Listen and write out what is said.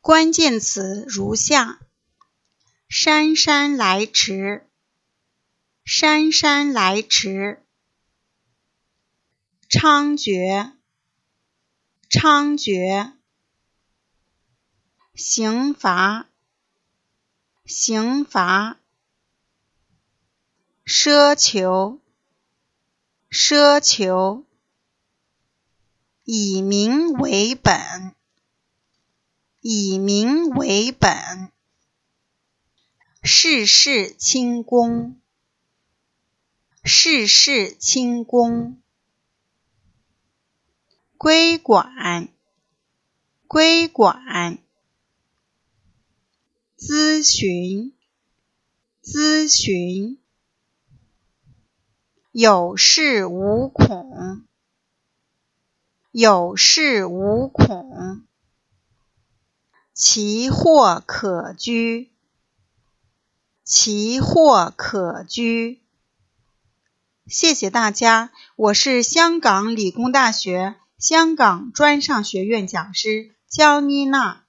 关键词如下：姗姗来迟，姗姗来迟，猖獗，猖獗，刑罚，刑罚，奢求，奢求，以民为本，以民为本，事事清功，事事清功，规管，规管，咨询，咨询，有恃无恐，有恃无恐，奇货可居，奇货可居。谢谢大家，我是香港理工大学香港专上学院讲师焦妮娜。